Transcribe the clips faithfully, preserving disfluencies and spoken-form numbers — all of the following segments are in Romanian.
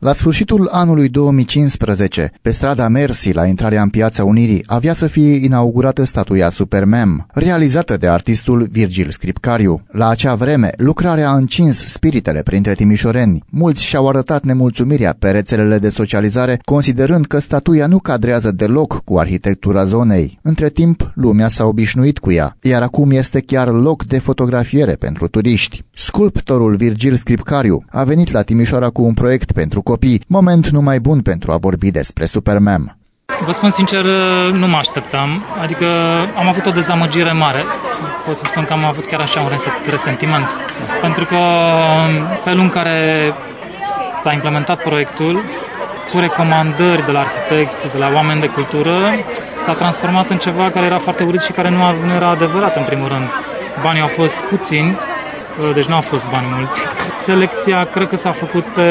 La sfârșitul anului două mii cincisprezece, pe strada Mersi, la intrarea în Piața Unirii, avea să fie inaugurată statuia Supermem, realizată de artistul Virgil Scripcariu. La acea vreme, lucrarea a încins spiritele printre timișoreni. Mulți și-au arătat nemulțumirea pe rețelele de socializare, considerând că statuia nu cadrează deloc cu arhitectura zonei. Între timp, lumea s-a obișnuit cu ea, iar acum este chiar loc de fotografiere pentru turiști. Sculptorul Virgil Scripcariu a venit la Timișoara cu un proiect pentru copii, moment numai bun pentru a vorbi despre Supermem. Vă spun sincer, nu mă așteptam, adică am avut o dezamăgire mare, pot să spun că am avut chiar așa un resentiment, pentru că felul în care s-a implementat proiectul, cu recomandări de la arhitecți, de la oameni de cultură, s-a transformat în ceva care era foarte urât și care nu era adevărat în primul rând. Banii au fost puțini, deci nu au fost bani mulți. Selecția cred că s-a făcut pe,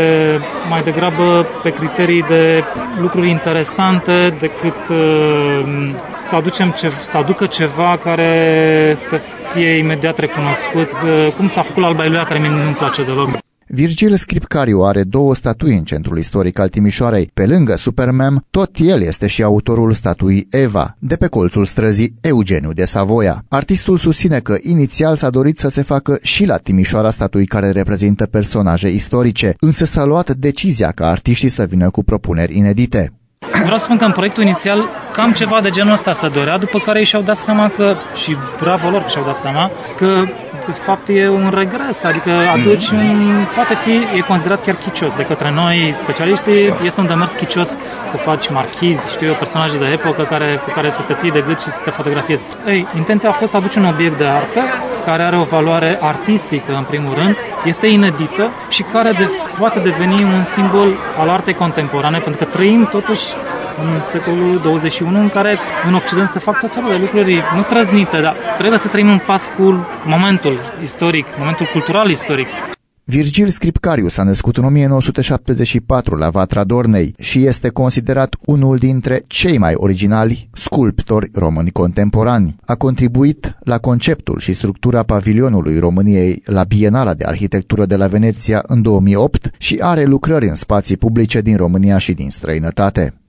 mai degrabă pe criterii de lucruri interesante decât uh, să, aducem ce, să aducă ceva care să fie imediat recunoscut, uh, cum s-a făcut la Alba Iulia, care mie nu-mi place deloc. Virgil Scripcariu are două statui în centrul istoric al Timișoarei. Pe lângă Supermem, tot el este și autorul statuii Eva, de pe colțul străzii Eugeniu de Savoia. Artistul susține că inițial s-a dorit să se facă și la Timișoara statui care reprezintă personaje istorice, însă s-a luat decizia ca artiștii să vină cu propuneri inedite. Vreau să spun că în proiectul inițial cam ceva de genul ăsta se dorea, după care ei și-au dat seama că, și bravo lor că și-au dat seama, că de fapt e un regres, adică atunci poate fi, e considerat chiar chicios de către noi specialiștii, este un demers chicios să faci marchizi, știu eu, personaje de epocă care, cu care să te ții de gât și să te fotografiezi. Ei, intenția a fost să aduci un obiect de artă care are o valoare artistică în primul rând, este inedită și care de, poate deveni un simbol al artei contemporane, pentru că trăim totuși în secolul douăzeci și unu în care în Occident se fac tot felul de lucruri nu trăznite, dar trebuie să trăim în pas cu momentul istoric, momentul cultural istoric. Virgil Scripcariu s-a născut în o mie nouă sute șaptezeci și patru la Vatra Dornei și este considerat unul dintre cei mai originali sculptori români contemporani. A contribuit la conceptul și structura pavilionului României la Bienala de Arhitectură de la Veneția în două mii opt și are lucrări în spații publice din România și din străinătate.